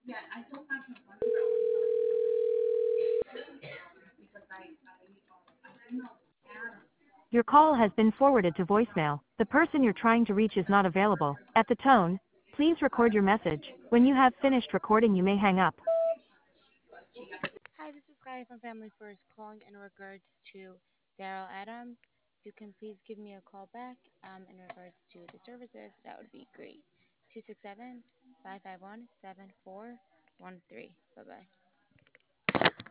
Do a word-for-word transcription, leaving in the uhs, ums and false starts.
Your call has been forwarded to voicemail. The person you're trying to reach is not available. At the tone, please record your message. When you have finished recording, you may hang up. Hi, this is Kai from Family First calling in regards to Daryl Adams. If you can please give me a call back um, in regards to the services, that would be great. two six seven, five five one, seven four one three. Bye-bye.